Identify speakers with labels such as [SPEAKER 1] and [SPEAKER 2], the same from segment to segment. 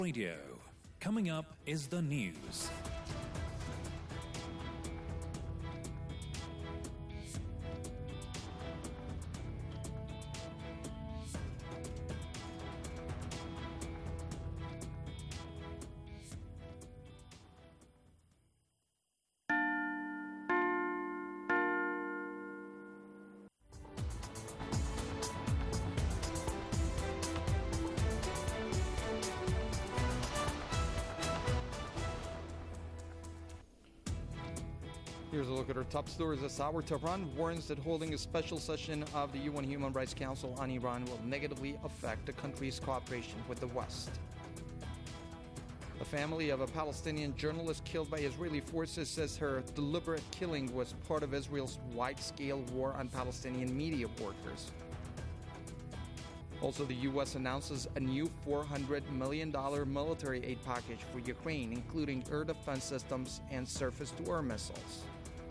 [SPEAKER 1] Radio. Coming up is the news.
[SPEAKER 2] Here's a look at our top stories this hour. Tehran warns that holding a special session of the UN Human Rights Council on Iran will negatively affect the country's cooperation with the West. The family of a Palestinian journalist killed by Israeli forces says her deliberate killing was part of Israel's wide-scale war on Palestinian media workers. Also, the U.S. announces a new $400 million military aid package for Ukraine, including air defense systems and surface-to-air missiles.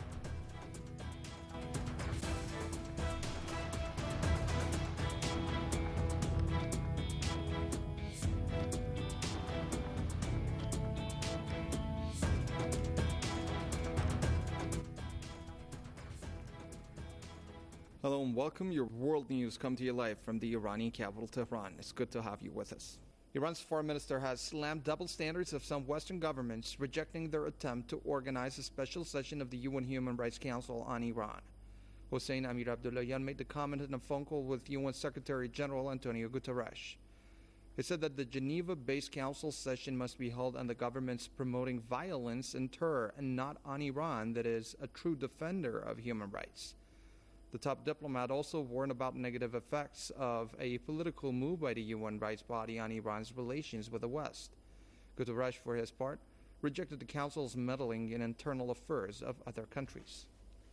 [SPEAKER 2] Hello and welcome. Your world news come to you live from the Iranian capital, Tehran. It's good to have you with us. Iran's foreign minister has slammed double standards of some Western governments, rejecting their attempt to organize a special session of the UN Human Rights Council on Iran. Hossein Amir-Abdollahian made the comment in a phone call with UN Secretary General Antonio Guterres. He said that the Geneva-based council session must be held on the governments promoting violence and terror and not on Iran, that is a true defender of human rights. The top diplomat also warned about negative effects of a political move by the UN rights body on Iran's relations with the West. Guterres, for his part, rejected the Council's meddling in internal affairs of other countries.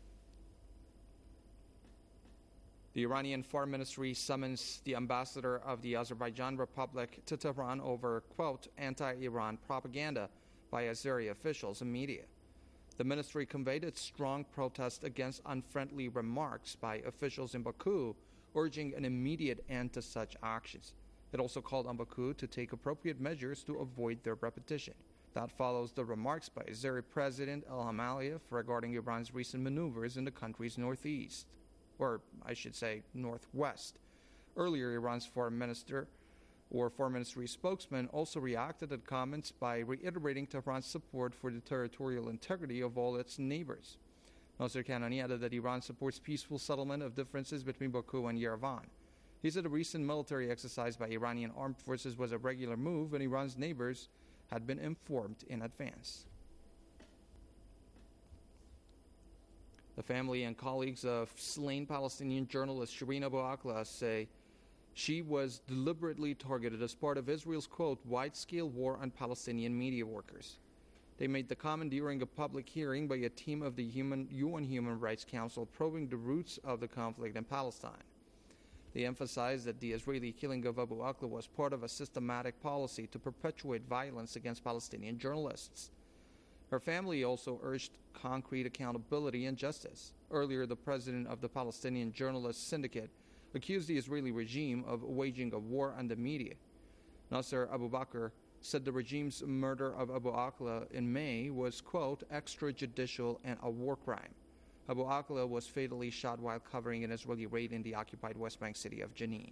[SPEAKER 2] The Iranian Foreign Ministry summons the ambassador of the Azerbaijan Republic to Tehran over, quote, anti-Iran propaganda by Azeri officials and media. The ministry conveyed its strong protest against unfriendly remarks by officials in Baku, urging an immediate end to such actions. It also called on Baku to take appropriate measures to avoid their repetition. That follows the remarks by Azeri President Ilham Aliyev regarding Iran's recent maneuvers in the country's northeast, or I should say northwest. Earlier, Iran's foreign ministry spokesman also reacted to comments by reiterating Tehran's support for the territorial integrity of all its neighbors. Nasser Kanani added that Iran supports peaceful settlement of differences between Baku and Yerevan. He said a recent military exercise by Iranian armed forces was a regular move and Iran's neighbors had been informed in advance. The family and colleagues of slain Palestinian journalist Shireen Abu Akleh say she was deliberately targeted as part of Israel's, quote, wide-scale war on Palestinian media workers. They made the comment during a public hearing by a team of the UN Human Rights Council probing the roots of the conflict in Palestine. They emphasized that the Israeli killing of Abu Akleh was part of a systematic policy to perpetuate violence against Palestinian journalists. Her family also urged concrete accountability and justice. Earlier, the president of the Palestinian Journalists Syndicate accused the Israeli regime of waging a war on the media. Nasser Abu Bakr said the regime's murder of Abu Akleh in May was, quote, extrajudicial and a war crime. Abu Akleh was fatally shot while covering an Israeli raid in the occupied West Bank city of Jenin.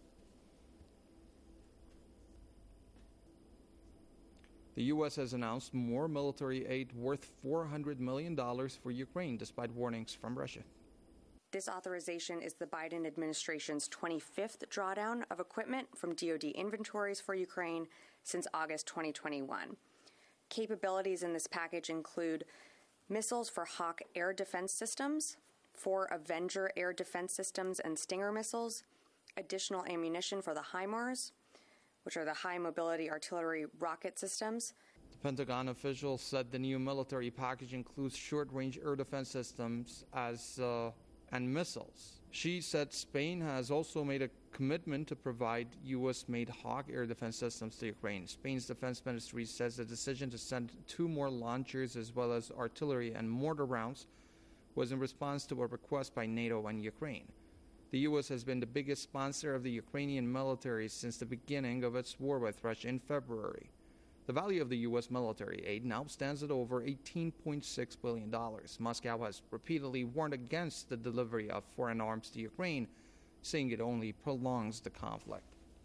[SPEAKER 2] The U.S. has announced more military aid worth $400 million for Ukraine, despite warnings from Russia.
[SPEAKER 3] This authorization is the Biden administration's 25th drawdown of equipment from DoD inventories for Ukraine since August 2021. Capabilities in this package include missiles for Hawk air defense systems, 4 Avenger air defense systems and Stinger missiles, additional ammunition for the HIMARS, which are the high mobility artillery rocket systems.
[SPEAKER 2] The Pentagon official said the new military package includes short-range air defense systems and missiles. She said Spain has also made a commitment to provide U.S.-made Hawk air defense systems to Ukraine. Spain's defense ministry says the decision to send 2 more launchers as well as artillery and mortar rounds was in response to a request by NATO and Ukraine. The U.S. has been the biggest sponsor of the Ukrainian military since the beginning of its war with Russia in February. The value of the U.S. military aid now stands at over $18.6 billion. Moscow has repeatedly warned against the delivery of foreign arms to Ukraine, saying it only prolongs the conflict.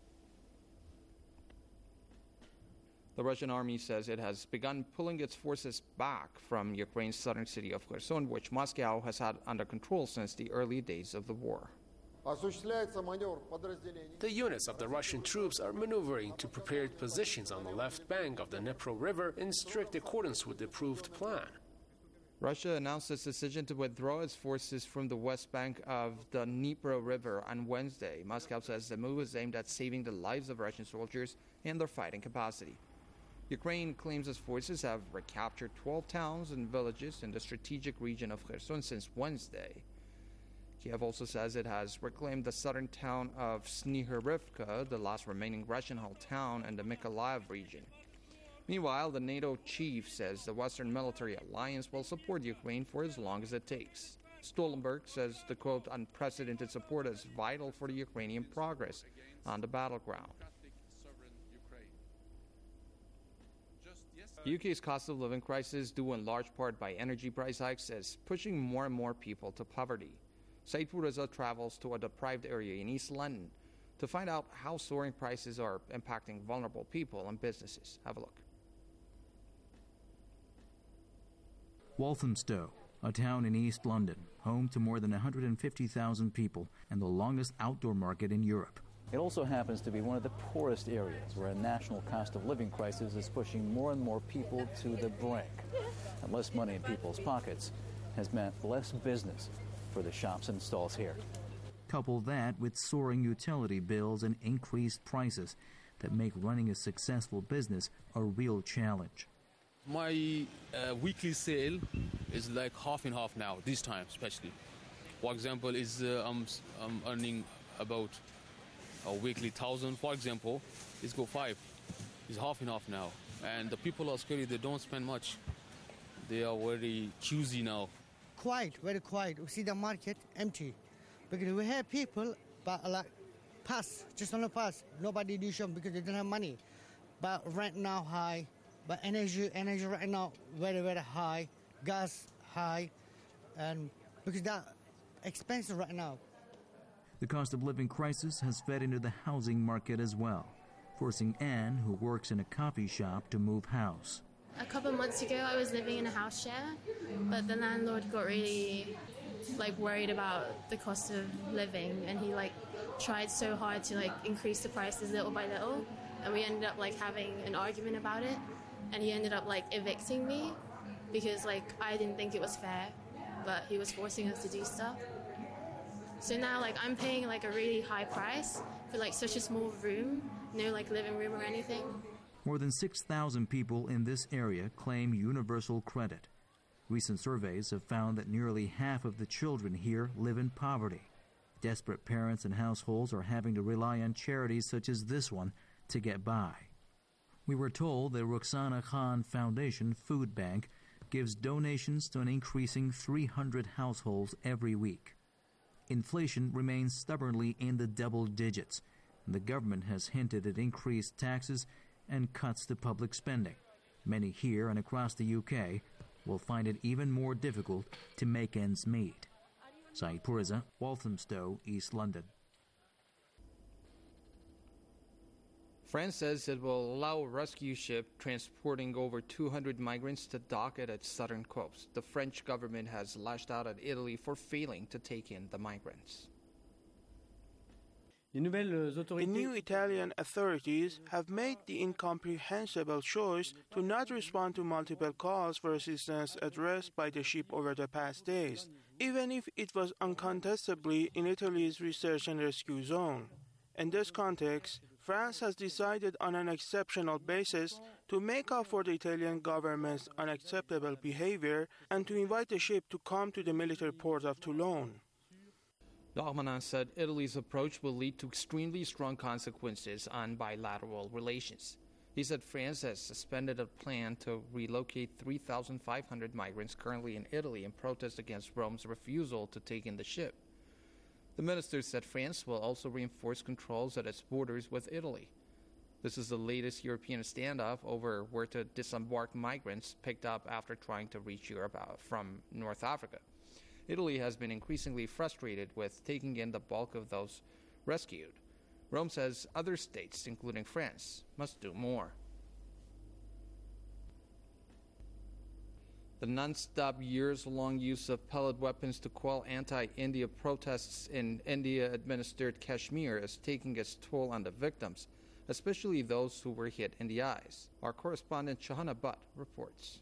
[SPEAKER 2] The Russian army says it has begun pulling its forces back from Ukraine's southern city of Kherson, which Moscow has had under control since the early days of the war.
[SPEAKER 4] The units of the Russian troops are maneuvering to prepared positions on the left bank of the Dnipro River in strict accordance with the approved plan.
[SPEAKER 2] Russia announced its decision to withdraw its forces from the west bank of the Dnipro River on Wednesday. Moscow says the move is aimed at saving the lives of Russian soldiers and their fighting capacity. Ukraine claims its forces have recaptured 12 towns and villages in the strategic region of Kherson since Wednesday. Kiev also says it has reclaimed the southern town of Snihurivka, the last remaining Russian-held town in the Mykolaiv region. Meanwhile, the NATO chief says the Western military alliance will support Ukraine for as long as it takes. Stoltenberg says the, quote, unprecedented support is vital for the Ukrainian progress on the battleground. The UK's cost of living crisis, due in large part by energy price hikes, is pushing more and more people to poverty. Said Puriza travels to a deprived area in East London to find out how soaring prices are impacting vulnerable people and businesses. Have a look.
[SPEAKER 5] Walthamstow, a town in East London, home to more than 150,000 people and the longest outdoor market in Europe.
[SPEAKER 6] It also happens to be one of the poorest areas where a national cost of living crisis is pushing more and more people to the brink. And less money in people's pockets has meant less business for the shops and stalls here.
[SPEAKER 5] Couple that with soaring utility bills and increased prices that make running a successful business a real challenge.
[SPEAKER 7] My weekly sale is like half and half now, this time especially. For example, I'm earning about a weekly 1,000, for example, it's go 5. It's half and half now. And the people are scary, they don't spend much. They are very choosy now.
[SPEAKER 8] Quiet, very quiet. We see the market empty. Because we have people, but like pass, just on the pass. Nobody do shop because they don't have money. But rent now high, but energy right now very, very high. Gas high, and because that expensive right now.
[SPEAKER 5] The cost of living crisis has fed into the housing market as well, forcing Anne, who works in a coffee shop, to move house.
[SPEAKER 9] A couple of months ago, I was living in a house share, but the landlord got really worried about the cost of living, and he tried so hard to increase the prices little by little, and we ended up having an argument about it, and he ended up evicting me because I didn't think it was fair, but he was forcing us to do stuff. So now I'm paying a really high price for such a small room, no living room or anything.
[SPEAKER 5] More than 6,000 people in this area claim universal credit. Recent surveys have found that nearly half of the children here live in poverty. Desperate parents and households are having to rely on charities such as this one to get by. We were told the Rukhsana Khan Foundation Food Bank gives donations to an increasing 300 households every week. Inflation remains stubbornly in the double digits, and the government has hinted at increased taxes and cuts to public spending. Many here and across the UK will find it even more difficult to make ends meet. Saeed Puriza, Walthamstow, East London.
[SPEAKER 2] France says it will allow a rescue ship transporting over 200 migrants to dock at its southern coast. The French government has lashed out at Italy for failing to take in the migrants.
[SPEAKER 10] The new Italian authorities have made the incomprehensible choice to not respond to multiple calls for assistance addressed by the ship over the past days, even if it was uncontestably in Italy's research and rescue zone. In this context, France has decided on an exceptional basis to make up for the Italian government's unacceptable behavior and to invite the ship to come to the military port of Toulon.
[SPEAKER 2] Darmanin said Italy's approach will lead to extremely strong consequences on bilateral relations. He said France has suspended a plan to relocate 3,500 migrants currently in Italy in protest against Rome's refusal to take in the ship. The minister said France will also reinforce controls at its borders with Italy. This is the latest European standoff over where to disembark migrants picked up after trying to reach Europe from North Africa. Italy has been increasingly frustrated with taking in the bulk of those rescued. Rome says other states, including France, must do more. The non-stop years-long use of pellet weapons to quell anti-India protests in India-administered Kashmir is taking its toll on the victims, especially those who were hit in the eyes. Our correspondent Shahana Butt reports.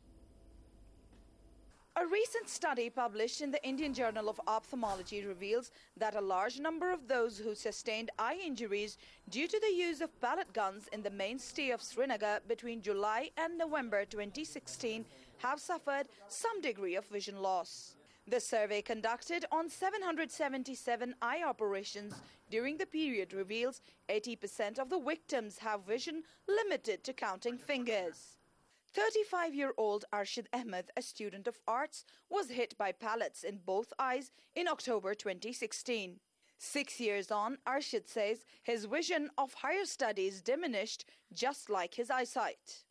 [SPEAKER 11] A recent study published in the Indian Journal of Ophthalmology reveals that a large number of those who sustained eye injuries due to the use of pellet guns in the mainstay of Srinagar between July and November 2016 have suffered some degree of vision loss. The survey conducted on 777 eye operations during the period reveals 80% of the victims have vision limited to counting fingers. 35-year-old Arshid Ahmed, a student of arts, was hit by pellets in both eyes in October 2016. 6 years on, Arshid says his vision of higher studies diminished just like his eyesight.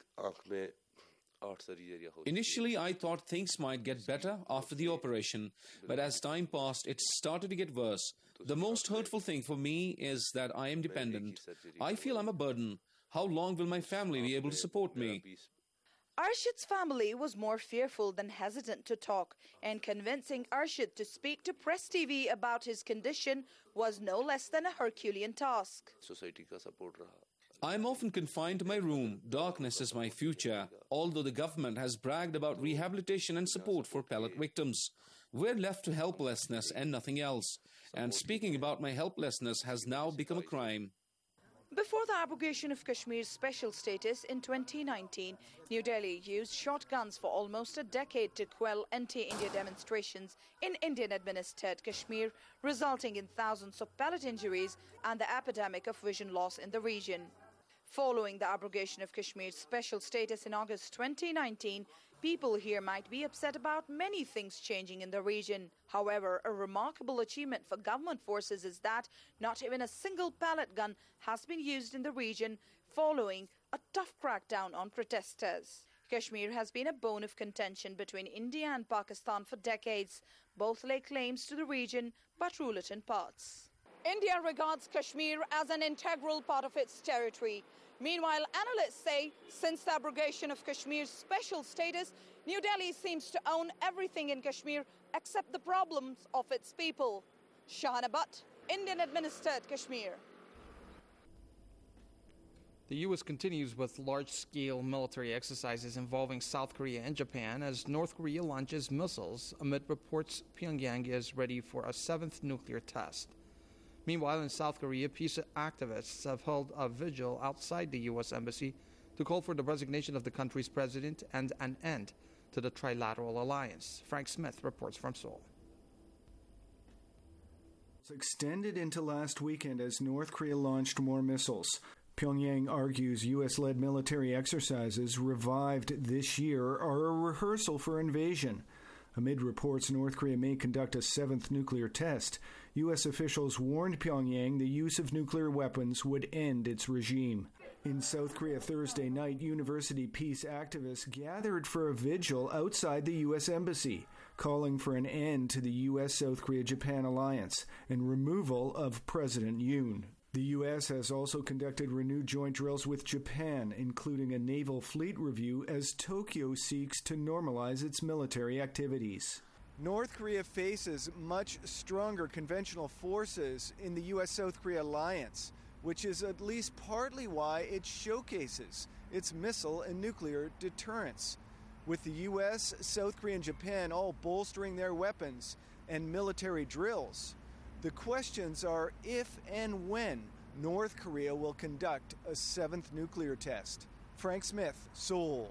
[SPEAKER 12] Initially, I thought things might get better after the operation, but as time passed, it started to get worse. The most hurtful thing for me is that I am dependent. I feel I'm a burden. How long will my family be able to support me?
[SPEAKER 11] Arshid's family was more fearful than hesitant to talk, and convincing Arshid to speak to Press TV about his condition was no less than a Herculean task.
[SPEAKER 12] I'm often confined to my room. Darkness is my future. Although the government has bragged about rehabilitation and support for pellet victims, we're left to helplessness and nothing else. And speaking about my helplessness has now become a crime.
[SPEAKER 11] Before the abrogation of Kashmir's special status in 2019, New Delhi used shotguns for almost a decade to quell anti-India demonstrations in Indian-administered Kashmir, resulting in thousands of pellet injuries and the epidemic of vision loss in the region. Following the abrogation of Kashmir's special status in August 2019, people here might be upset about many things changing in the region. However, a remarkable achievement for government forces is that not even a single pellet gun has been used in the region following a tough crackdown on protesters. Kashmir has been a bone of contention between India and Pakistan for decades. Both lay claims to the region but rule it in parts. India regards Kashmir as an integral part of its territory. Meanwhile, analysts say since the abrogation of Kashmir's special status, New Delhi seems to own everything in Kashmir except the problems of its people. Shahana Butt, Indian-administered Kashmir.
[SPEAKER 2] The U.S. continues with large-scale military exercises involving South Korea and Japan as North Korea launches missiles amid reports Pyongyang is ready for a seventh nuclear test. Meanwhile, in South Korea, peace activists have held a vigil outside the U.S. Embassy to call for the resignation of the country's president and an end to the trilateral alliance. Frank Smith reports from Seoul.
[SPEAKER 13] It's extended into last weekend as North Korea launched more missiles. Pyongyang argues U.S.-led military exercises revived this year are a rehearsal for invasion. Amid reports North Korea may conduct a seventh nuclear test, U.S. officials warned Pyongyang the use of nuclear weapons would end its regime. In South Korea Thursday night, university peace activists gathered for a vigil outside the U.S. Embassy, calling for an end to the U.S.-South Korea-Japan alliance and removal of President Yoon. The U.S. has also conducted renewed joint drills with Japan, including a naval fleet review as Tokyo seeks to normalize its military activities.
[SPEAKER 14] North Korea faces much stronger conventional forces in the U.S.-South Korea alliance, which is at least partly why it showcases its missile and nuclear deterrence. With the U.S., South Korea, and Japan all bolstering their weapons and military drills, the questions are if and when North Korea will conduct a seventh nuclear test. Frank Smith, Seoul.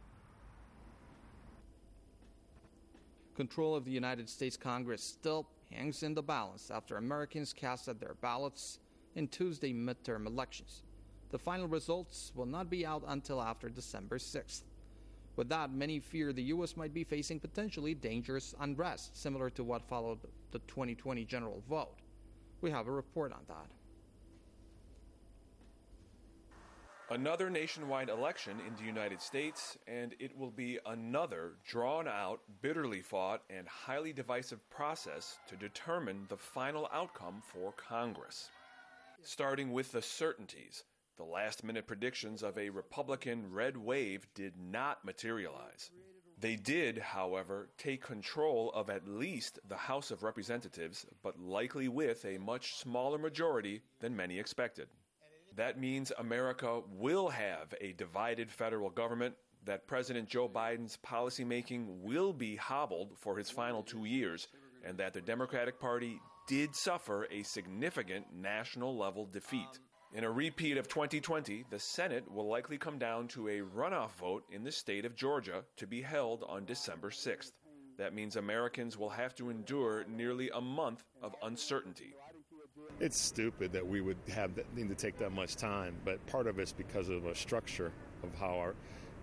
[SPEAKER 2] Control of the United States Congress still hangs in the balance after Americans casted their ballots in Tuesday midterm elections. The final results will not be out until after December 6th. With that, many fear the U.S. might be facing potentially dangerous unrest, similar to what followed the 2020 general vote. We have a report on that.
[SPEAKER 15] Another nationwide election in the United States, and it will be another drawn-out, bitterly fought, and highly divisive process to determine the final outcome for Congress. Starting with the certainties, the last-minute predictions of a Republican red wave did not materialize. They did, however, take control of at least the House of Representatives, but likely with a much smaller majority than many expected. That means America will have a divided federal government, that President Joe Biden's policymaking will be hobbled for his final 2 years, and that the Democratic Party did suffer a significant national-level defeat. In a repeat of 2020, the Senate will likely come down to a runoff vote in the state of Georgia to be held on December 6th. That means Americans will have to endure nearly a month of uncertainty.
[SPEAKER 16] It's stupid that we would need to take that much time, but part of it's because of a structure of how our,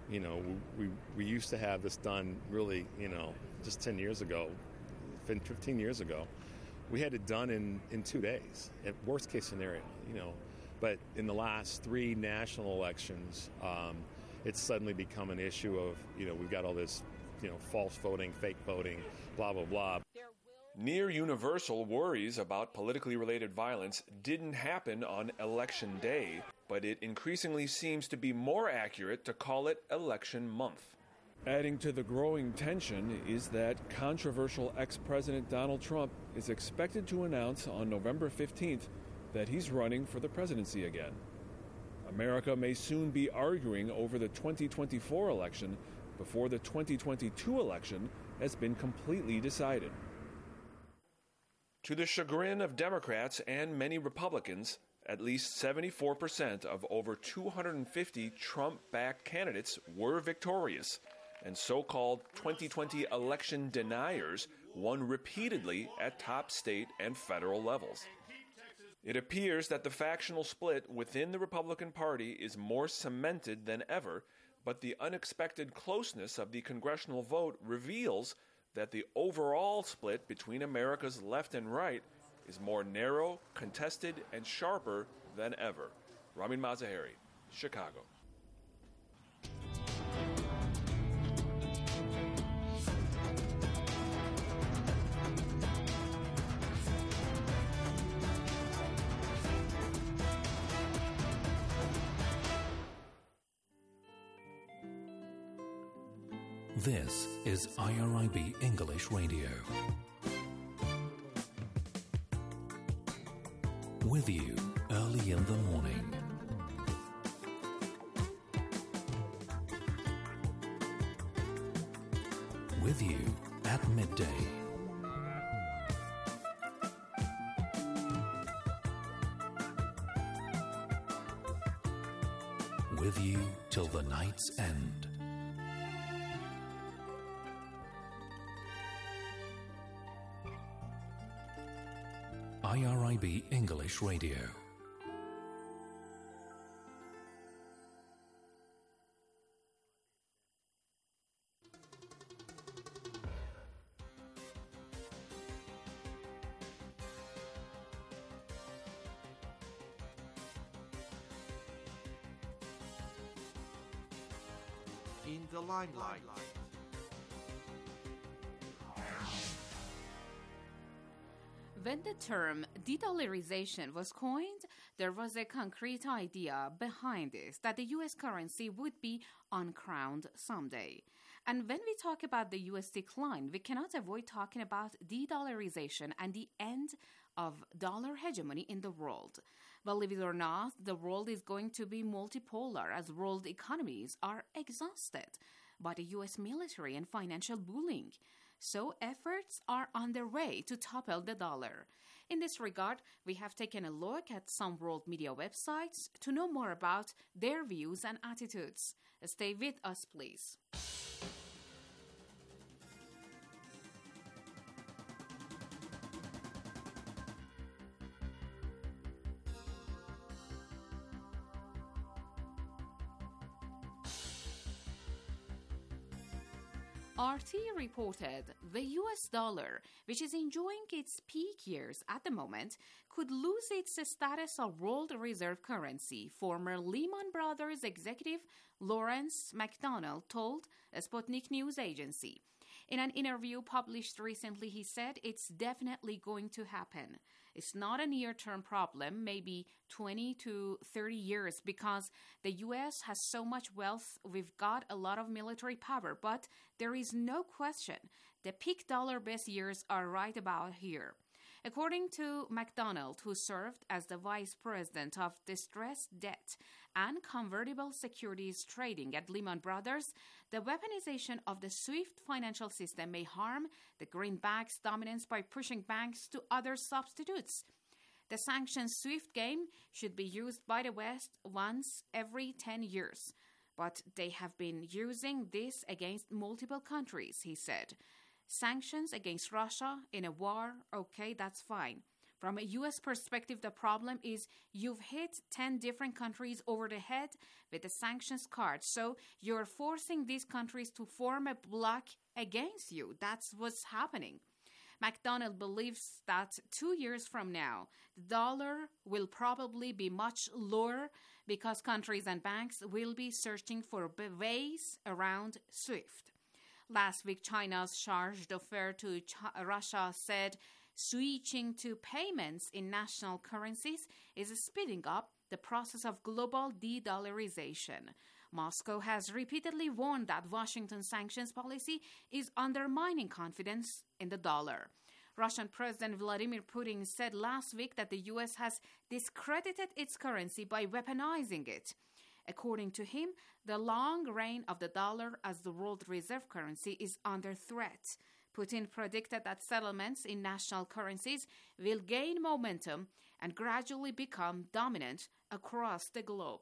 [SPEAKER 16] we used to have this done really, just 10 years ago, 15 years ago. We had it done in 2 days, at worst case scenario, But in the last 3 national elections, it's suddenly become an issue of, we've got all this, false voting, fake voting, blah, blah, blah.
[SPEAKER 15] Near universal worries about politically related violence didn't happen on Election Day, but it increasingly seems to be more accurate to call it Election Month. Adding to the growing tension is that controversial ex-President Donald Trump is expected to announce on November 15th that he's running for the presidency again. America may soon be arguing over the 2024 election before the 2022 election has been completely decided. To the chagrin of Democrats and many Republicans, at least 74% of over 250 Trump-backed candidates were victorious, and so-called 2020 election deniers won repeatedly at top state and federal levels. It appears that the factional split within the Republican Party is more cemented than ever, but the unexpected closeness of the congressional vote reveals that the overall split between America's left and right is more narrow, contested, and sharper than ever. Ramin Mazaheri, Chicago.
[SPEAKER 1] This is IRIB English Radio. With you early in the morning. With you at midday. With you till the night's end. IRIB English Radio.
[SPEAKER 17] In the limelight.
[SPEAKER 18] When the term de-dollarization was coined, there was a concrete idea behind this, that the U.S. currency would be uncrowned someday. And when we talk about the U.S. decline, we cannot avoid talking about de-dollarization and the end of dollar hegemony in the world. Believe it or not, the world is going to be multipolar as world economies are exhausted by the U.S. military and financial bullying. So efforts are underway to topple the dollar. In this regard, we have taken a look at some world media websites to know more about their views and attitudes. Stay with us, please. RT reported the US dollar, which is enjoying its peak years at the moment, could lose its status of world reserve currency. Former Lehman Brothers executive Lawrence McDonald told a Sputnik news agency. In an interview published recently, he said it's definitely going to happen. It's not a near-term problem, maybe 20 to 30 years, because the U.S. has so much wealth, we've got a lot of military power, but there is no question the peak dollar-based years are right about here. According to McDonald, who served as the vice president of distressed debt and convertible securities trading at Lehman Brothers, the weaponization of the SWIFT financial system may harm the greenback's dominance by pushing banks to other substitutes. The sanctioned SWIFT game should be used by the West once every 10 years, but they have been using this against multiple countries, he said. Sanctions against Russia in a war, okay, that's fine. From a U.S. perspective, the problem is you've hit 10 different countries over the head with the sanctions card, so you're forcing these countries to form a bloc against you. That's what's happening. McDonald believes that 2 years from now, the dollar will probably be much lower because countries and banks will be searching for ways around SWIFT. Last week, China's charge d'affaires to Russia said switching to payments in national currencies is speeding up the process of global de-dollarization. Moscow has repeatedly warned that Washington's sanctions policy is undermining confidence in the dollar. Russian President Vladimir Putin said last week that the U.S. has discredited its currency by weaponizing it. According to him, the long reign of the dollar as the world reserve currency is under threat. Putin predicted that settlements in national currencies will gain momentum and gradually become dominant across the globe.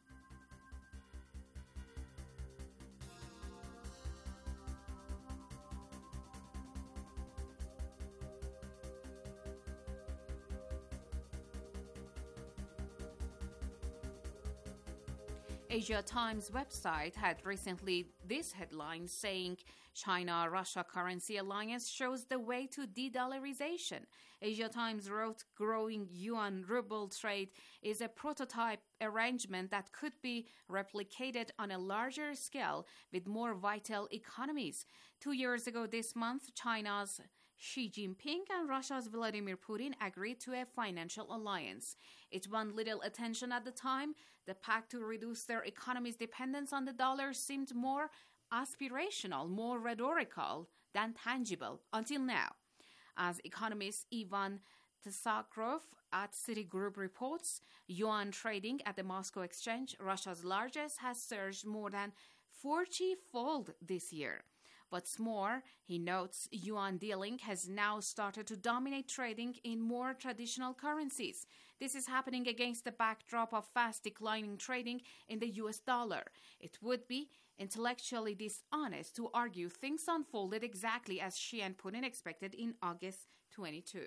[SPEAKER 18] Asia Times website had recently this headline saying China-Russia currency alliance shows the way to de-dollarization. Asia Times wrote growing yuan-ruble trade is a prototype arrangement that could be replicated on a larger scale with more vital economies. 2 years ago this month, China's Xi Jinping and Russia's Vladimir Putin agreed to a financial alliance. It won little attention at the time. The pact to reduce their economy's dependence on the dollar seemed more aspirational, more rhetorical than tangible until now. As economist Ivan Tsakharov at Citigroup reports, yuan trading at the Moscow Exchange, Russia's largest, has surged more than 40-fold this year. What's more, he notes yuan dealing has now started to dominate trading in more traditional currencies. This is happening against the backdrop of fast declining trading in the US dollar. It would be intellectually dishonest to argue things unfolded exactly as Xi and Putin expected in August 22.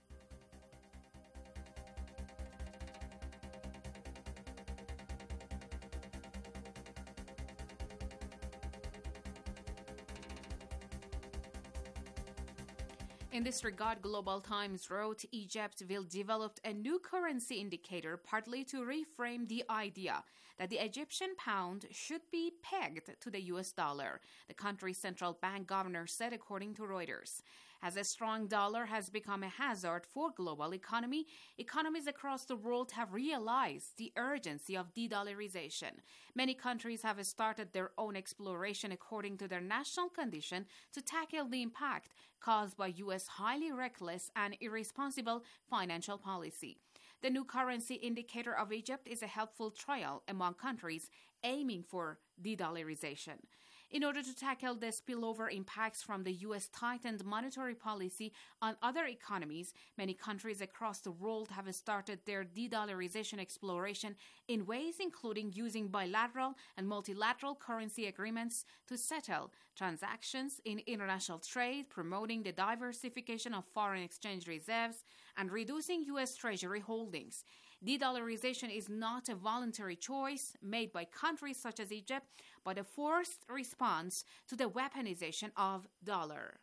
[SPEAKER 18] In this regard, Global Times wrote Egypt will develop a new currency indicator partly to reframe the idea that the Egyptian pound should be pegged to the US dollar, the country's central bank governor said, according to Reuters. As a strong dollar has become a hazard for global economy, economies across the world have realized the urgency of de-dollarization. Many countries have started their own exploration according to their national condition to tackle the impact caused by U.S. highly reckless and irresponsible financial policy. The new currency indicator of Egypt is a helpful trial among countries aiming for de-dollarization. In order to tackle the spillover impacts from the U.S. tightened monetary policy on other economies, many countries across the world have started their de-dollarization exploration in ways including using bilateral and multilateral currency agreements to settle transactions in international trade, promoting the diversification of foreign exchange reserves, and reducing U.S. Treasury holdings. De-dollarization is not a voluntary choice made by countries such as Egypt, but a forced response to the weaponization of dollar.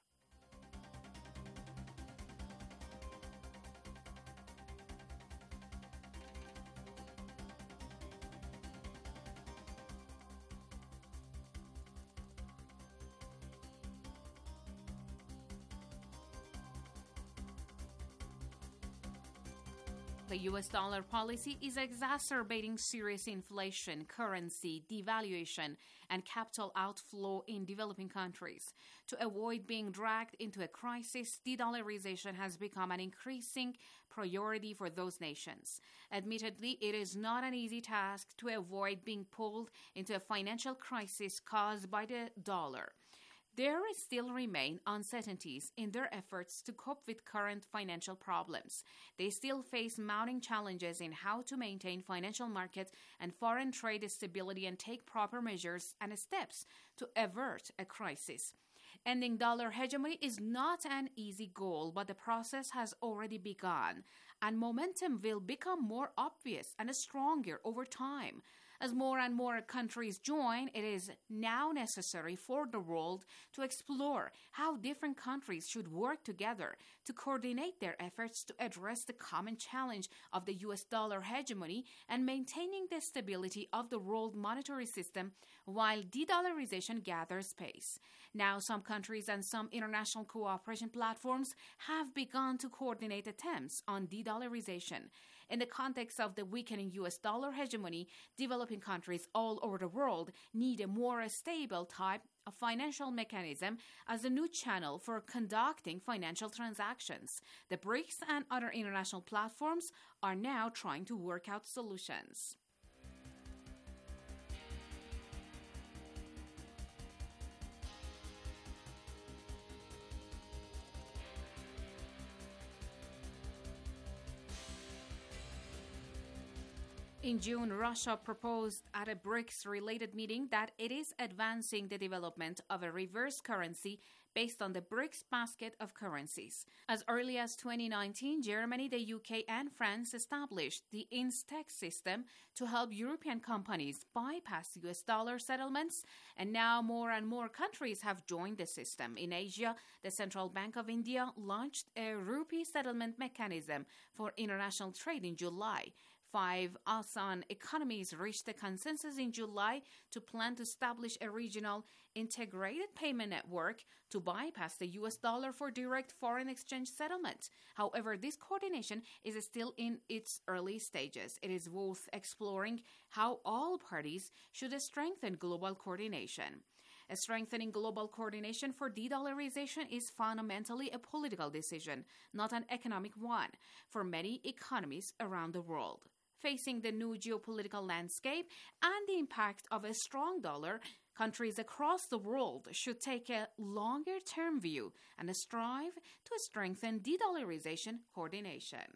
[SPEAKER 18] The U.S. dollar policy is exacerbating serious inflation, currency devaluation, and capital outflow in developing countries. To avoid being dragged into a crisis, de-dollarization has become an increasing priority for those nations. Admittedly, it is not an easy task to avoid being pulled into a financial crisis caused by the dollar. There still remain uncertainties in their efforts to cope with current financial problems. They still face mounting challenges in how to maintain financial market and foreign trade stability and take proper measures and steps to avert a crisis. Ending dollar hegemony is not an easy goal, but the process has already begun, and momentum will become more obvious and stronger over time. As more and more countries join, it is now necessary for the world to explore how different countries should work together to coordinate their efforts to address the common challenge of the US dollar hegemony and maintaining the stability of the world monetary system while de-dollarization gathers pace. Now, some countries and some international cooperation platforms have begun to coordinate attempts on de-dollarization. In the context of the weakening US dollar hegemony, developing countries all over the world need a more stable type of financial mechanism as a new channel for conducting financial transactions. The BRICS and other international platforms are now trying to work out solutions. In June, Russia proposed at a BRICS-related meeting that it is advancing the development of a reverse currency based on the BRICS basket of currencies. As early as 2019, Germany, the UK, and France established the INSTEX system to help European companies bypass US dollar settlements, and now more and more countries have joined the system. In Asia, the Central Bank of India launched a rupee settlement mechanism for international trade in July. 5 ASEAN economies reached a consensus in July to plan to establish a regional integrated payment network to bypass the US dollar for direct foreign exchange settlement. However, this coordination is still in its early stages. It is worth exploring how all parties should strengthen global coordination. Strengthening global coordination for de-dollarization is fundamentally a political decision, not an economic one, for many economies around the world. Facing the new geopolitical landscape and the impact of a strong dollar, countries across the world should take a longer-term view and strive to strengthen de-dollarization coordination.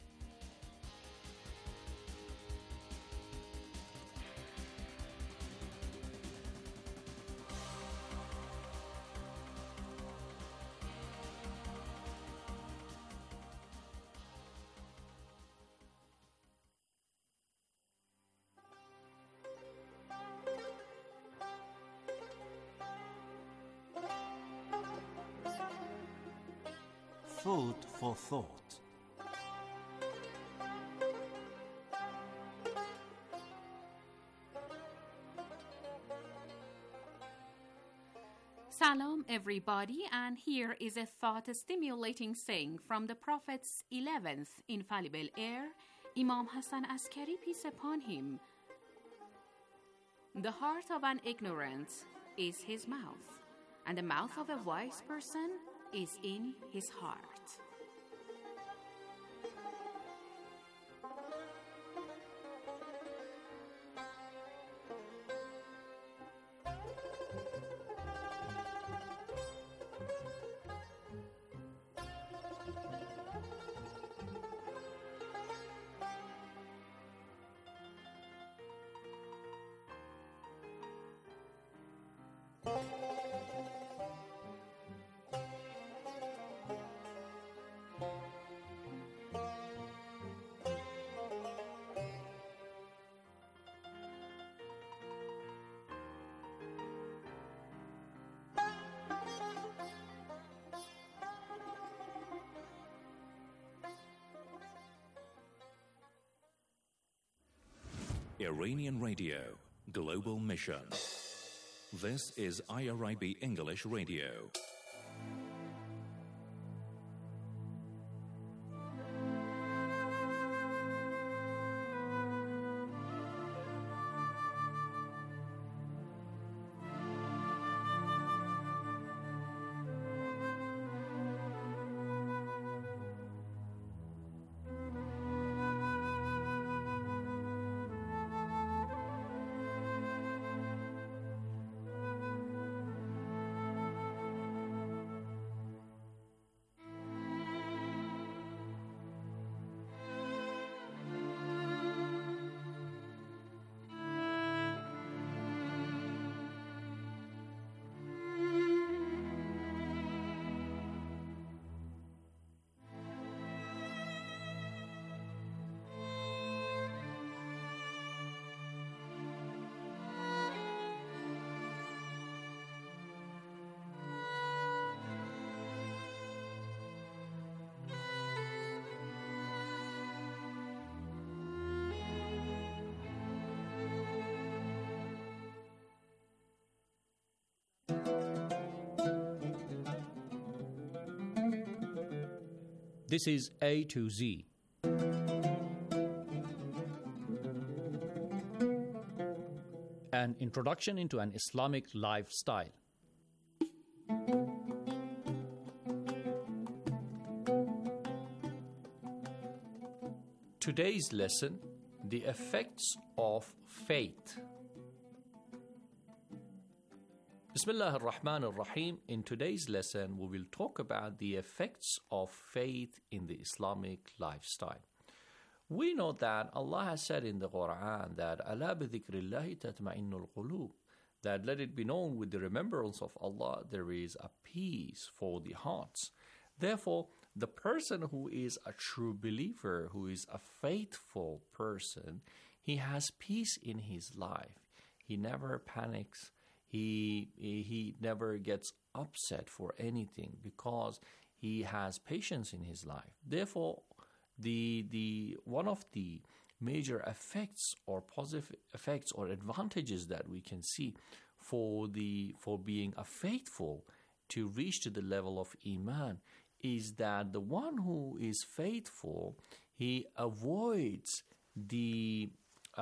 [SPEAKER 19] Food for thought.
[SPEAKER 18] Salam everybody, and here is a thought-stimulating saying from the Prophet's 11th infallible heir, Imam Hassan Askari, peace upon him. The heart of an ignorant is his mouth, and the mouth of a wise person is in his heart.
[SPEAKER 1] Iranian Radio, Global Mission. This is IRIB English Radio.
[SPEAKER 19] This is A to Z. An introduction into an Islamic lifestyle. Today's lesson, the effects of faith. Bismillah ar-Rahman ar-Rahim. In today's lesson, we will talk about the effects of faith in the Islamic lifestyle. We know that Allah has said in the Quran that أَلَا بِذِكْرِ اللَّهِ تَطْمَئِنُّ الْقُلُوبِ, that let it be known with the remembrance of Allah there is a peace for the hearts. Therefore, the person who is a true believer, who is a faithful person, he has peace in his life. He never panics. He never gets upset for anything because he has patience in his life. Therefore, the one of the major effects or positive effects or advantages that we can see for being a faithful to reach to the level of Iman is that the one who is faithful, he avoids the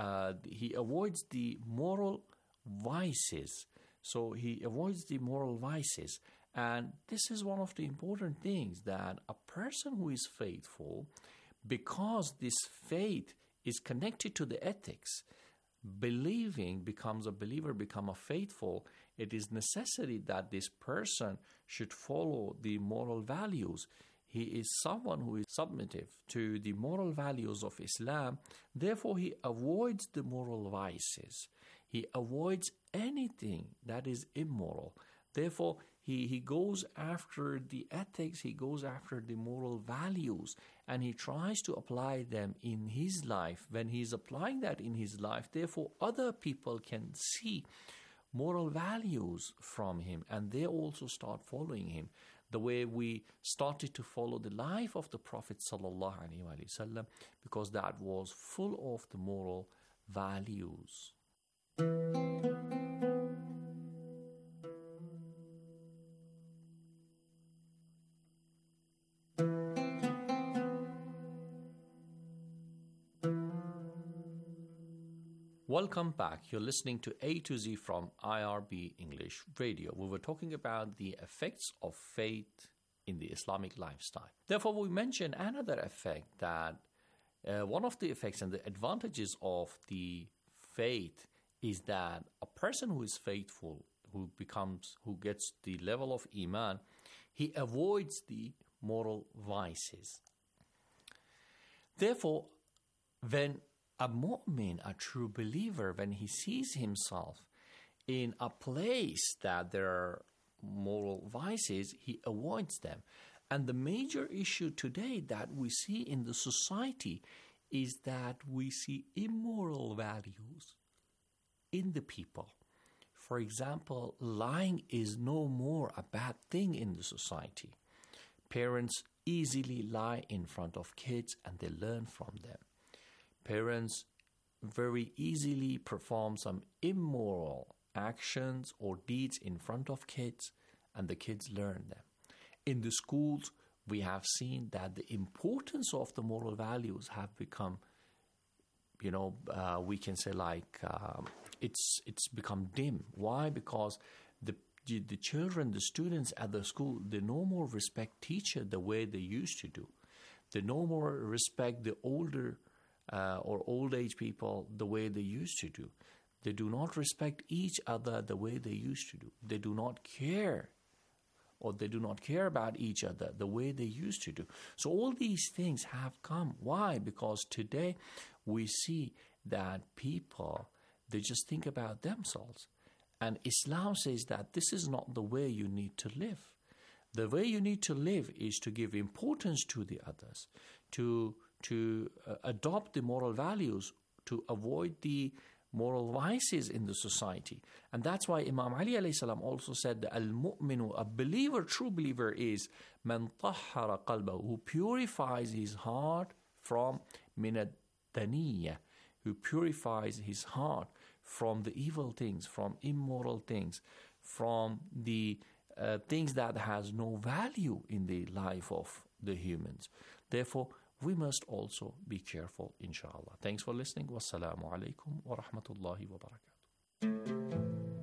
[SPEAKER 19] moral vices. So he avoids the moral vices. And this is one of the important things, that a person who is faithful, because this faith is connected to the ethics, believing becomes a believer, become a faithful, it is necessary that this person should follow the moral values. He is someone who is submissive to the moral values of Islam. Therefore, he avoids the moral vices. He avoids anything that is immoral. Therefore, he goes after the ethics, he goes after the moral values, and he tries to apply them in his life. When he is applying that in his life, therefore, other people can see moral values from him, and they also start following him. The way we started to follow the life of the Prophet ﷺ, because that was full of the moral values. Welcome back. You're listening to A to Z from IRB English Radio. We were talking about the effects of faith in the Islamic lifestyle. Therefore, we mentioned another effect, that one of the effects and the advantages of the faith is that a person who is faithful, who gets the level of Iman, he avoids the moral vices. Therefore, when a mu'min, a true believer, when he sees himself in a place that there are moral vices, he avoids them. And the major issue today that we see in the society is that we see immoral values in the people. For example, lying is no more a bad thing in the society. Parents easily lie in front of kids and they learn from them. Parents very easily perform some immoral actions or deeds in front of kids, and the kids learn them. In the schools, we have seen that the importance of the moral values have become, we can say it's become dim. Why? Because the children, the students at the school, they no more respect teacher the way they used to do. They no more respect the older or old age people the way they used to do. They do not respect each other the way they used to do. They do not care, or they do not care about each other the way they used to do. So all these things have come. Why? Because today we see that people, they just think about themselves. And Islam says that this is not the way you need to live. The way you need to live is to give importance to the others, to adopt the moral values, to avoid the moral vices in the society. And that's why Imam Ali alayhi salam also said that al-mu'minu, a believer, true believer, is man tahhara qalbahu, who purifies his heart from min ad-daniyya, who purifies his heart from the evil things, from immoral things, from the things that has no value in the life of the humans. Therefore, we must also be careful, inshallah. Thanks for listening. Wassalamu alaikum wa rahmatullahi wa barakatuh.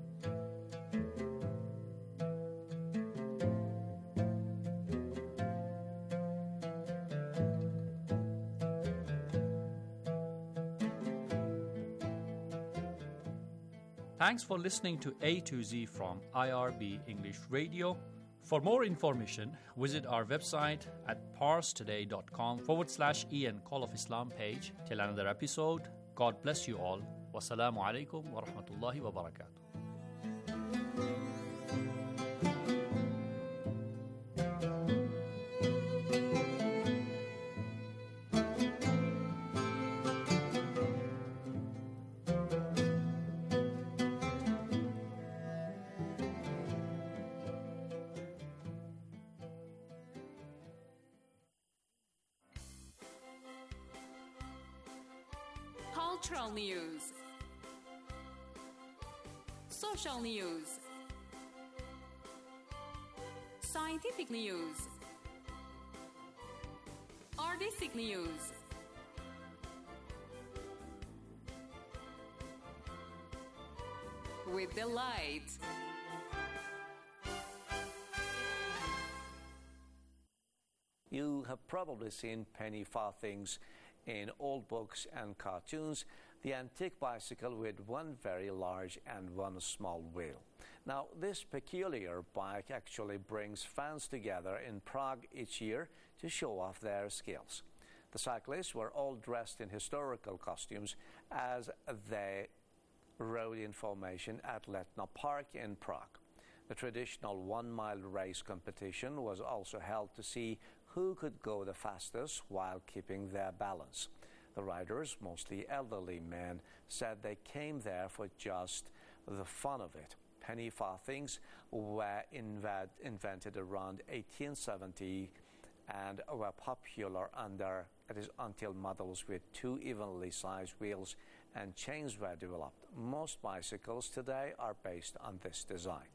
[SPEAKER 20] Thanks for listening to A to Z from IRB English Radio. For more information, visit our website at parstoday.com/Ian Call of Islam page. Till another episode, God bless you all. Wassalamu alaikum wa rahmatullahi wa barakatuh.
[SPEAKER 18] Cultural news, social news, scientific news, artistic news, with delight.
[SPEAKER 21] You have probably seen penny farthings in old books and cartoons, the antique bicycle with one very large and one small wheel. Now, this peculiar bike actually brings fans together in Prague each year to show off their skills. The cyclists were all dressed in historical costumes as they rode in formation at Letna Park in Prague. The traditional 1-mile race competition was also held to see who could go the fastest while keeping their balance. The riders, mostly elderly men, said they came there for just the fun of it. Penny farthings were invented around 1870 and were popular until models with 2 evenly sized wheels and chains were developed. Most bicycles today are based on this design.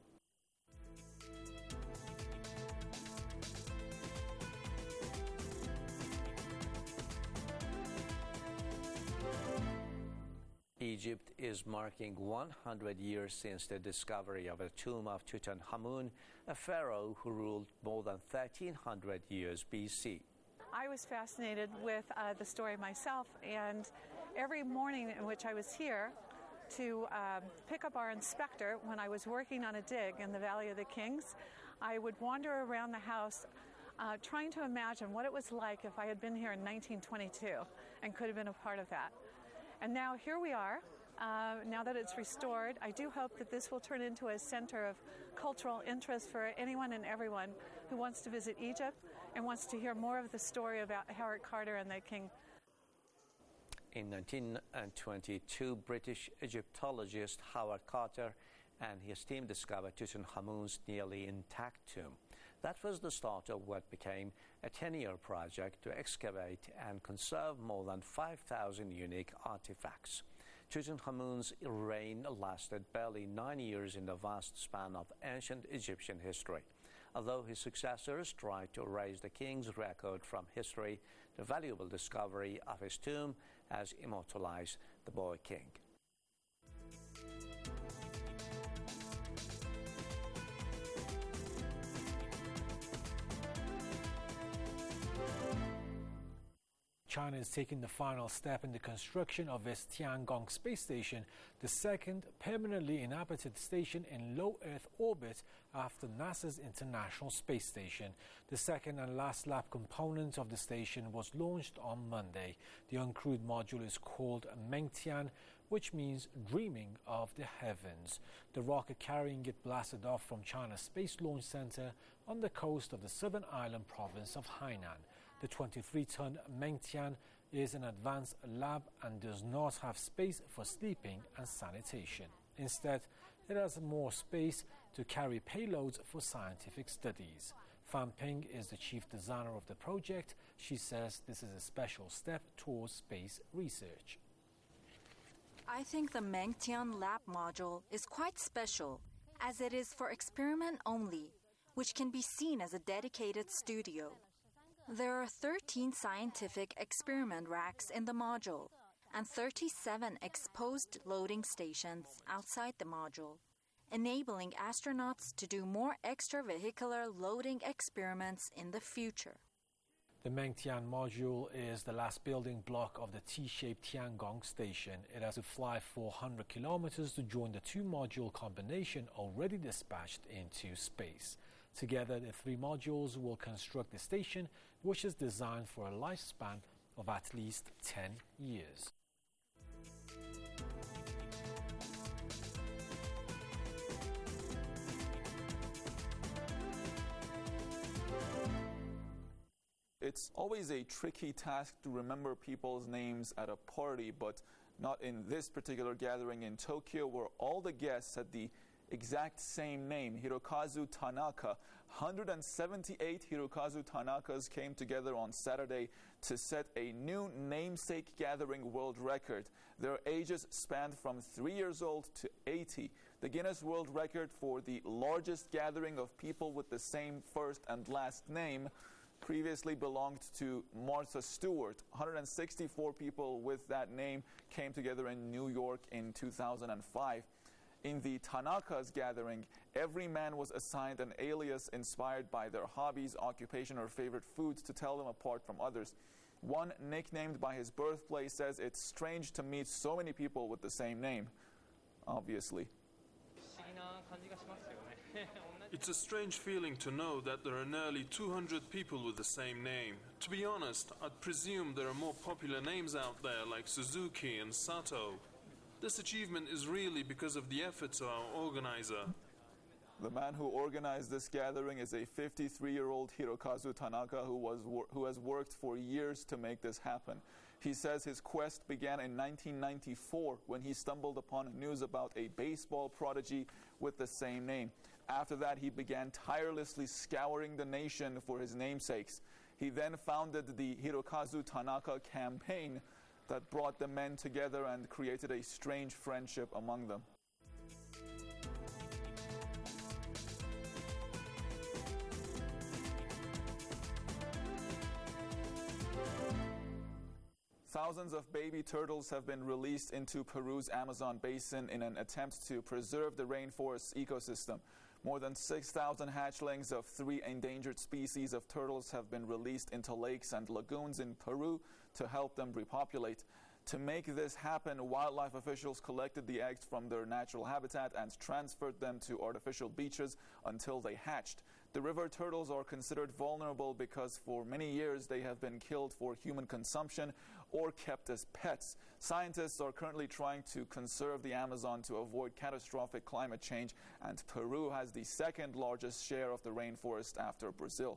[SPEAKER 21] Egypt is marking 100 years since the discovery of the tomb of Tutankhamun, a pharaoh who ruled more than 1300 years BC.
[SPEAKER 22] I was fascinated with the story myself, and every morning in which I was here to pick up our inspector when I was working on a dig in the Valley of the Kings, I would wander around the house trying to imagine what it was like if I had been here in 1922 and could have been a part of that. And now here we are, now that it's restored. I do hope that this will turn into a center of cultural interest for anyone and everyone who wants to visit Egypt and wants to hear more of the story about Howard Carter and the king.
[SPEAKER 21] In 1922, British Egyptologist Howard Carter and his team discovered Tutankhamun's nearly intact tomb. That was the start of what became a 10-year project to excavate and conserve more than 5,000 unique artifacts. Tutankhamun's reign lasted barely 9 years in the vast span of ancient Egyptian history. Although his successors tried to erase the king's record from history, the valuable discovery of his tomb has immortalized the boy king.
[SPEAKER 3] China is taking the final step in the construction of its Tiangong space station, the second permanently inhabited station in low Earth orbit after NASA's International Space Station. The second and last lab component of the station was launched on Monday. The uncrewed module is called Mengtian, which means dreaming of the heavens. The rocket carrying it blasted off from China's Space Launch Center on the coast of the southern island province of Hainan. The 23-ton Mengtian is an advanced lab and does not have space for sleeping and sanitation. Instead, it has more space to carry payloads for scientific studies. Fan Ping is the chief designer of the project. She says this is a special step towards space research.
[SPEAKER 4] I think the Mengtian lab module is quite special, as it is for experiment only, which can be seen as a dedicated studio. There are 13 scientific experiment racks in the module and 37 exposed loading stations outside the module, enabling astronauts to do more extravehicular loading experiments in the future.
[SPEAKER 3] The Mengtian module is the last building block of the T-shaped Tiangong station. It has to fly 400 kilometers to join the two-module combination already dispatched into space. Together, the three modules will construct the station, which is designed for a lifespan of at least 10 years.
[SPEAKER 23] It's always a tricky task to remember people's names at a party, but not in this particular gathering in Tokyo, where all the guests had the exact same name, Hirokazu Tanaka. 178 Hirokazu Tanakas came together on Saturday to set a new namesake gathering world record. Their ages spanned from 3 years old to 80. The Guinness World Record for the largest gathering of people with the same first and last name previously belonged to Martha Stewart. 164 people with that name came together in New York in 2005. In the Tanaka's gathering, every man was assigned an alias inspired by their hobbies, occupation, or favorite foods to tell them apart from others. One, nicknamed by his birthplace, says it's strange to meet so many people with the same name. Obviously.
[SPEAKER 24] It's a strange feeling to know that there are nearly 200 people with the same name. To be honest, I'd presume there are more popular names out there like Suzuki and Sato. This achievement is really because of the efforts of our organizer.
[SPEAKER 23] The man who organized this gathering is a 53-year-old Hirokazu Tanaka who has worked for years to make this happen. He says his quest began in 1994 when he stumbled upon news about a baseball prodigy with the same name. After that, he began tirelessly scouring the nation for his namesakes. He then founded the Hirokazu Tanaka campaign that brought the men together and created a strange friendship among them. Thousands of baby turtles have been released into Peru's Amazon basin in an attempt to preserve the rainforest's ecosystem. More than 6,000 hatchlings of 3 endangered species of turtles have been released into lakes and lagoons in Peru to help them repopulate. To make this happen, wildlife officials collected the eggs from their natural habitat and transferred them to artificial beaches until they hatched. The river turtles are considered vulnerable because for many years they have been killed for human consumption or kept as pets. Scientists are currently trying to conserve the Amazon to avoid catastrophic climate change, and Peru has the second largest share of the rainforest after Brazil.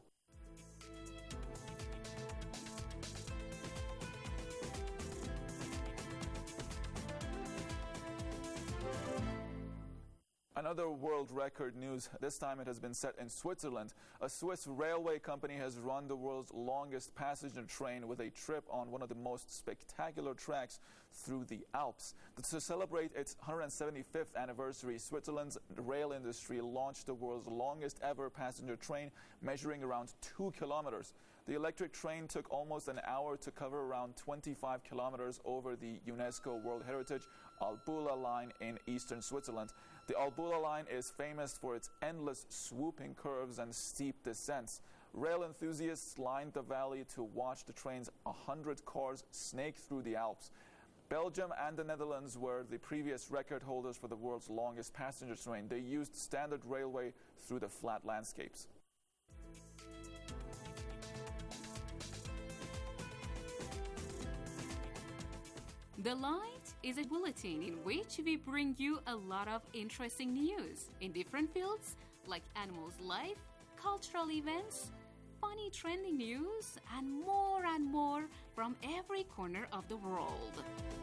[SPEAKER 23] Another world record news. This time it has been set in Switzerland. A Swiss railway company has run the world's longest passenger train with a trip on one of the most spectacular tracks through the Alps. To celebrate its 175th anniversary, Switzerland's rail industry launched the world's longest ever passenger train, measuring around 2 kilometers. The electric train took almost an hour to cover around 25 kilometers over the UNESCO World Heritage Albula line in eastern Switzerland. The Albula line is famous for its endless swooping curves and steep descents. Rail enthusiasts lined the valley to watch the train's 100 cars snake through the Alps. Belgium and the Netherlands were the previous record holders for the world's longest passenger train. They used standard railway through the flat landscapes.
[SPEAKER 18] The Light is a bulletin in which we bring you a lot of interesting news in different fields like animals' life, cultural events, funny trending news, and more from every corner of the world.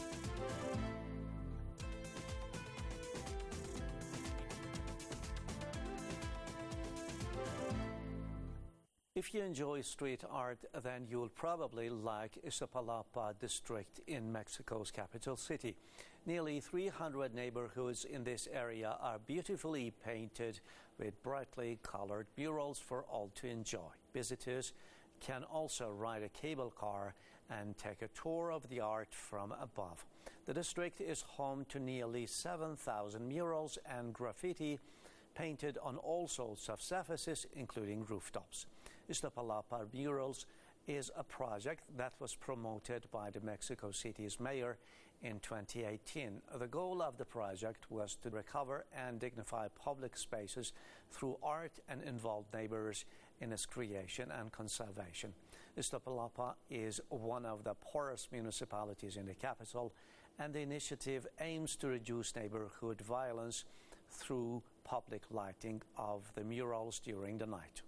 [SPEAKER 21] If you enjoy street art, then you'll probably like Iztapalapa district in Mexico's capital city. Nearly 300 neighborhoods in this area are beautifully painted with brightly colored murals for all to enjoy. Visitors can also ride a cable car and take a tour of the art from above. The district is home to nearly 7,000 murals and graffiti painted on all sorts of surfaces, including rooftops. Iztapalapa Murals is a project that was promoted by the Mexico City's mayor in 2018. The goal of the project was to recover and dignify public spaces through art and involve neighbors in its creation and conservation. Iztapalapa is one of the poorest municipalities in the capital, and the initiative aims to reduce neighborhood violence through public lighting of the murals during the night.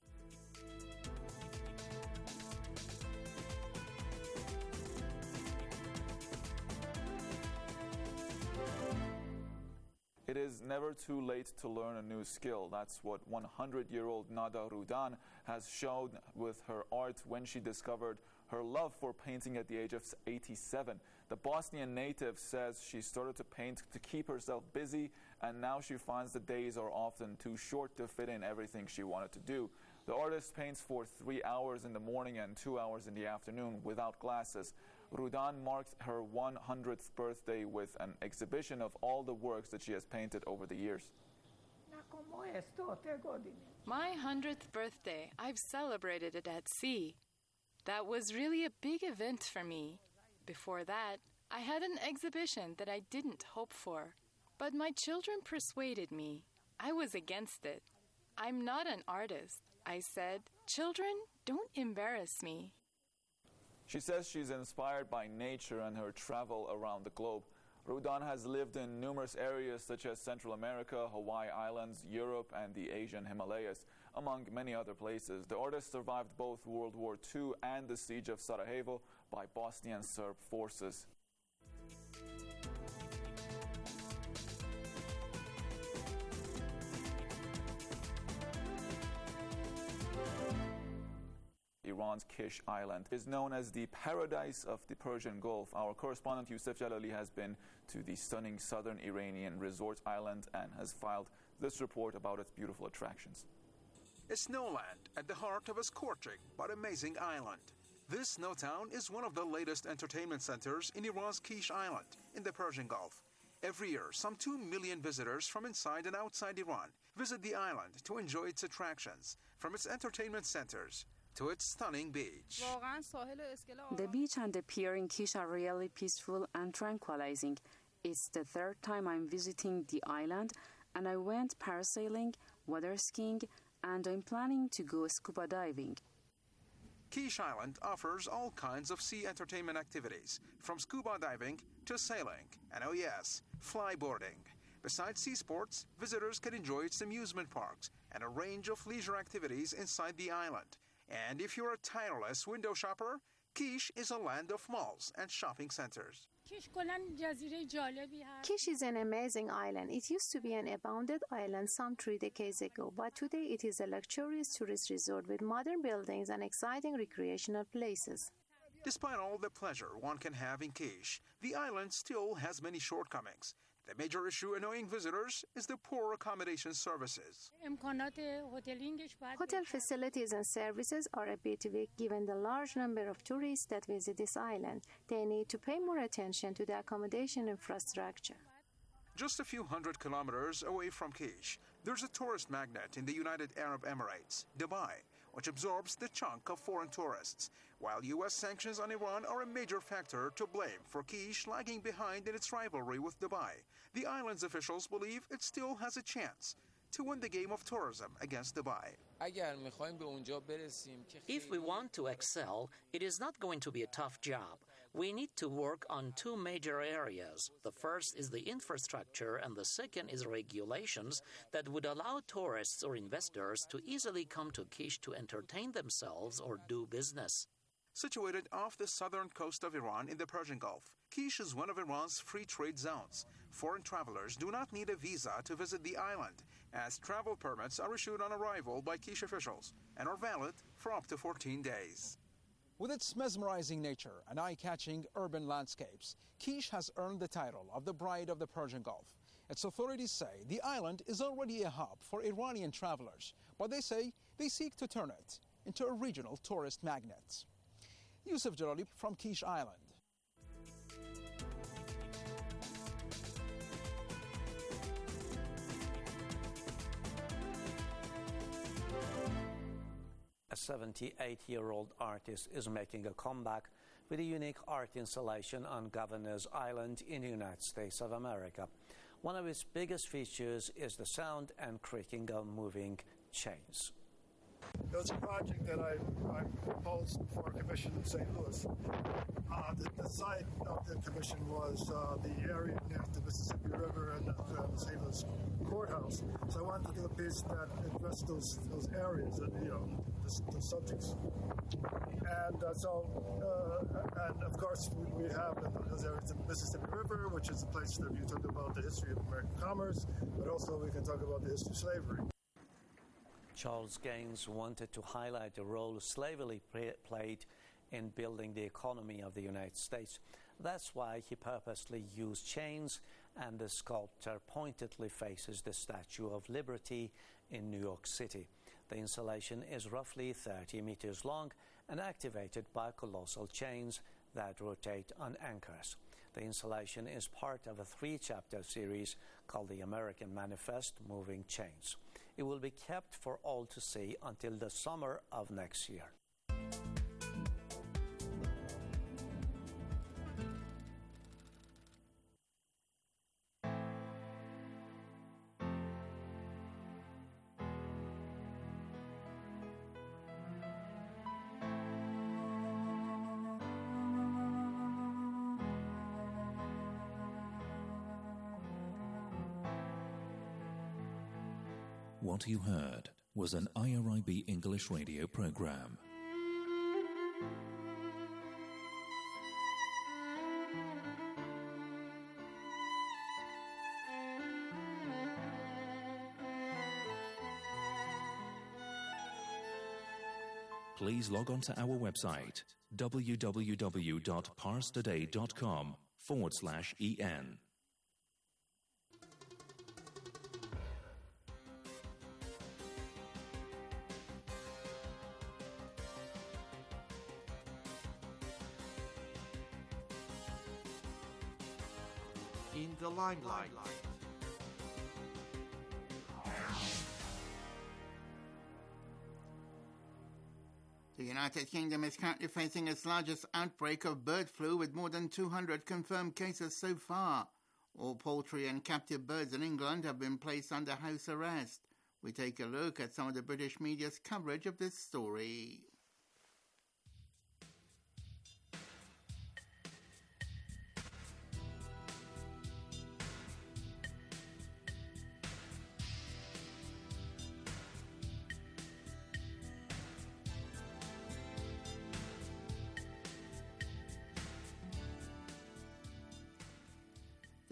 [SPEAKER 23] It is never too late to learn a new skill. That's what 100-year-old Nada Rudan has shown with her art when she discovered her love for painting at the age of 87. The Bosnian native says she started to paint to keep herself busy, and now she finds the days are often too short to fit in everything she wanted to do. The artist paints for 3 hours in the morning and 2 hours in the afternoon without glasses. Rudan marked her 100th birthday with an exhibition of all the works that she has painted over the years.
[SPEAKER 6] My 100th birthday, I've celebrated it at sea. That was really a big event for me. Before that, I had an exhibition that I didn't hope for. But my children persuaded me. I was against it. I'm not an artist. I said, "Children, don't embarrass me."
[SPEAKER 23] She says she's inspired by nature and her travel around the globe. Rudan has lived in numerous areas such as Central America, Hawaii Islands, Europe, and the Asian Himalayas, among many other places. The artist survived both World War II and the siege of Sarajevo by Bosnian Serb forces. Iran's Kish Island is known as the paradise of the Persian Gulf. Our correspondent Youssef Jalali has been to the stunning southern Iranian resort island and has filed this report about its beautiful attractions.
[SPEAKER 7] A snowland at the heart of a scorching but amazing island. This snow town is one of the latest entertainment centers in Iran's Kish Island in the Persian Gulf. Every year, some 2 million visitors from inside and outside Iran visit the island to enjoy its attractions, from its entertainment centers to its stunning beach.
[SPEAKER 8] The beach and the pier in Kish are really peaceful and tranquilizing. It's the third time I'm visiting the island, and I went parasailing, water skiing, and I'm planning to go scuba diving.
[SPEAKER 7] Kish Island offers all kinds of sea entertainment activities, from scuba diving to sailing, and oh yes, flyboarding. Besides sea sports, visitors can enjoy its amusement parks and a range of leisure activities inside the island. And if you're a tireless window shopper, Kish is a land of malls and shopping centers.
[SPEAKER 5] Kish is an amazing island. It used to be an abandoned island some 3 decades ago, but today it is a luxurious tourist resort with modern buildings and exciting recreational places.
[SPEAKER 7] Despite all the pleasure one can have in Kish, the island still has many shortcomings. The major issue annoying visitors is the poor accommodation services.
[SPEAKER 5] Hotel facilities and services are a bit weak given the large number of tourists that visit this island. They need to pay more attention to the accommodation infrastructure.
[SPEAKER 7] Just a few hundred kilometers away from Kish, there's a tourist magnet in the United Arab Emirates, Dubai, which absorbs the chunk of foreign tourists, while U.S. sanctions on Iran are a major factor to blame for Kish lagging behind in its rivalry with Dubai. The island's officials believe it still has a chance to win the game of tourism against Dubai.
[SPEAKER 9] If we want to excel, it is not going to be a tough job. We need to work on 2 major areas. The first is the infrastructure, and the second is regulations that would allow tourists or investors to easily come to Kish to entertain themselves or do business.
[SPEAKER 7] Situated off the southern coast of Iran in the Persian Gulf, Kish is one of Iran's free trade zones. Foreign travelers do not need a visa to visit the island, as travel permits are issued on arrival by Kish officials and are valid for up to 14 days.
[SPEAKER 10] With its mesmerizing nature and eye-catching urban landscapes, Kish has earned the title of the Bride of the Persian Gulf. Its authorities say the island is already a hub for Iranian travelers, but they say they seek to turn it into a regional tourist magnet. Yusuf Jalali from Kish Island.
[SPEAKER 21] A 78-year-old artist is making a comeback with a unique art installation on Governor's Island in the United States of America. One of its biggest features is the sound and creaking of moving chains.
[SPEAKER 12] It was a project that I proposed for a commission in St. Louis. The site of the commission was the area near the Mississippi River and the St. Louis courthouse. So I wanted to do a piece that addressed those areas, and the subjects. And and of course we have those areas, the Mississippi River, which is a place that you talk about the history of American commerce, but also we can talk about the history of slavery.
[SPEAKER 21] Charles Gaines wanted to highlight the role slavery played in building the economy of the United States. That's why he purposely used chains, and the sculptor pointedly faces the Statue of Liberty in New York City. The installation is roughly 30 meters long and activated by colossal chains that rotate on anchors. The installation is part of a 3-chapter series called The American Manifest: Moving Chains. It will be kept for all to see until the summer of next year.
[SPEAKER 1] What you heard was an IRIB English radio program. Please log on to our website www.parstoday.com/en.
[SPEAKER 17] In the limelight.
[SPEAKER 25] The United Kingdom is currently facing its largest outbreak of bird flu, with more than 200 confirmed cases so far. All poultry and captive birds in England have been placed under house arrest. We take a look at some of the British media's coverage of this story.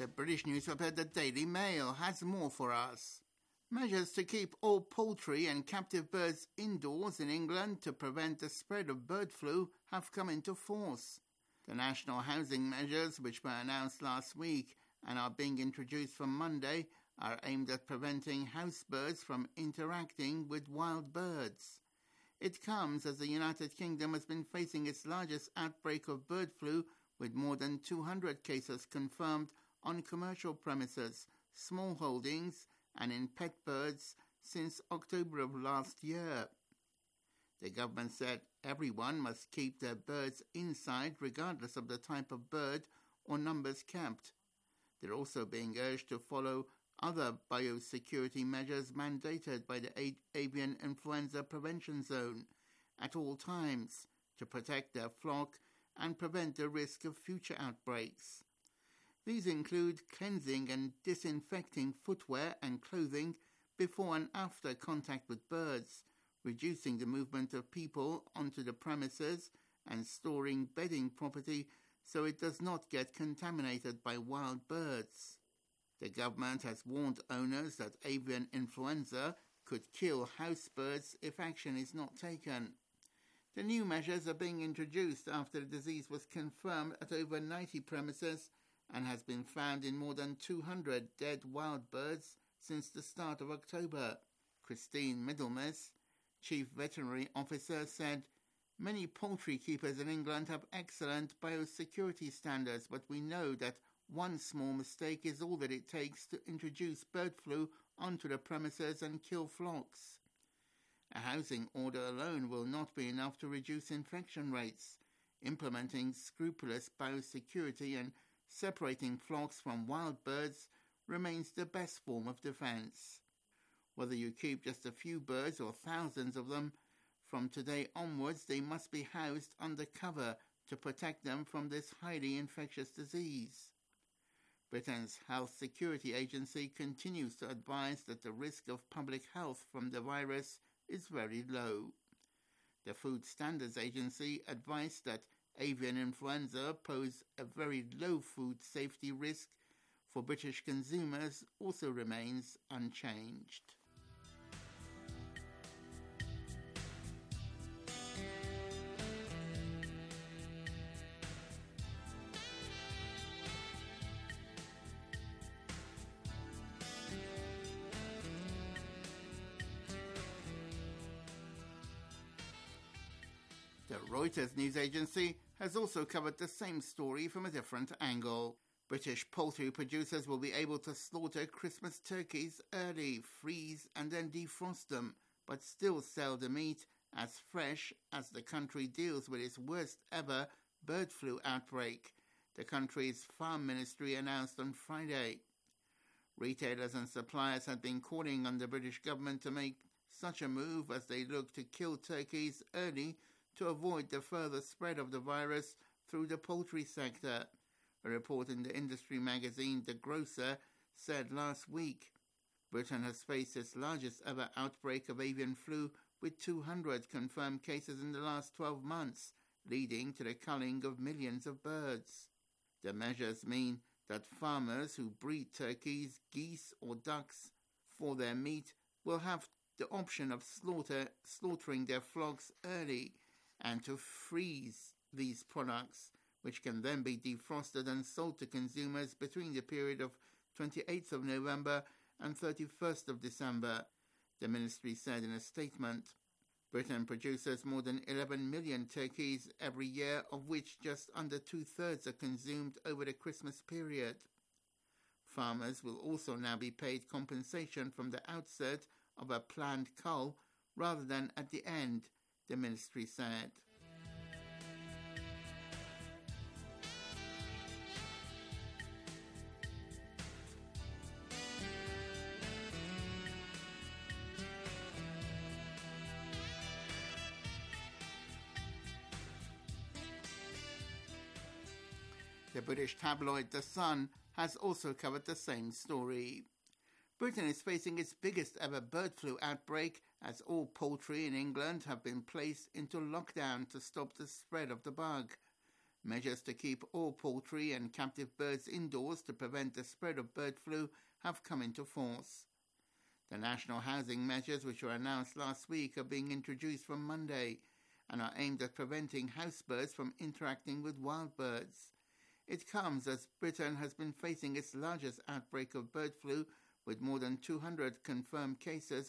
[SPEAKER 25] The British newspaper The Daily Mail has more for us. Measures to keep all poultry and captive birds indoors in England to prevent the spread of bird flu have come into force. The national housing measures, which were announced last week and are being introduced from Monday, are aimed at preventing house birds from interacting with wild birds. It comes as the United Kingdom has been facing its largest outbreak of bird flu, with more than 200 cases confirmed on commercial premises, small holdings, and in pet birds since October of last year. The government said everyone must keep their birds inside regardless of the type of bird or numbers kept. They're also being urged to follow other biosecurity measures mandated by the Avian Influenza Prevention Zone at all times to protect their flock and prevent the risk of future outbreaks. These include cleansing and disinfecting footwear and clothing before and after contact with birds, reducing the movement of people onto the premises, and storing bedding property so it does not get contaminated by wild birds. The government has warned owners that avian influenza could kill house birds if action is not taken. The new measures are being introduced after the disease was confirmed at over 90 premises and has been found in more than 200 dead wild birds since the start of October. Christine Middlemiss, Chief Veterinary Officer, said, "Many poultry keepers in England have excellent biosecurity standards, but we know that one small mistake is all that it takes to introduce bird flu onto the premises and kill flocks. A housing order alone will not be enough to reduce infection rates. Implementing scrupulous biosecurity and separating flocks from wild birds remains the best form of defense. Whether you keep just a few birds or thousands of them, from today onwards they must be housed under cover to protect them from this highly infectious disease." Britain's Health Security Agency continues to advise that the risk of public health from the virus is very low. The Food Standards Agency advised that avian influenza posed a very low food safety risk for British consumers also remains unchanged. The Reuters news agency has also covered the same story from a different angle. British poultry producers will be able to slaughter Christmas turkeys early, freeze and then defrost them, but still sell the meat as fresh as the country deals with its worst ever bird flu outbreak, the country's farm ministry announced on Friday. Retailers and suppliers had been calling on the British government to make such a move as they look to kill turkeys early to avoid the further spread of the virus through the poultry sector. A report in the industry magazine The Grocer said last week. Britain has faced its largest ever outbreak of avian flu, with 200 confirmed cases in the last 12 months, leading to the culling of millions of birds. The measures mean that farmers who breed turkeys, geese or ducks for their meat will have the option of slaughtering their flocks early and to freeze these products, which can then be defrosted and sold to consumers between the period of 28th of November and 31st of December, the ministry said in a statement. Britain produces more than 11 million turkeys every year, of which just under 2/3 are consumed over the Christmas period. Farmers will also now be paid compensation from the outset of a planned cull rather than at the end, the ministry said. The British tabloid The Sun has also covered the same story. Britain is facing its biggest ever bird flu outbreak as all poultry in England have been placed into lockdown to stop the spread of the bug. Measures to keep all poultry and captive birds indoors to prevent the spread of bird flu have come into force. The national housing measures, which were announced last week, are being introduced from Monday and are aimed at preventing house birds from interacting with wild birds. It comes as Britain has been facing its largest outbreak of bird flu, with more than 200 confirmed cases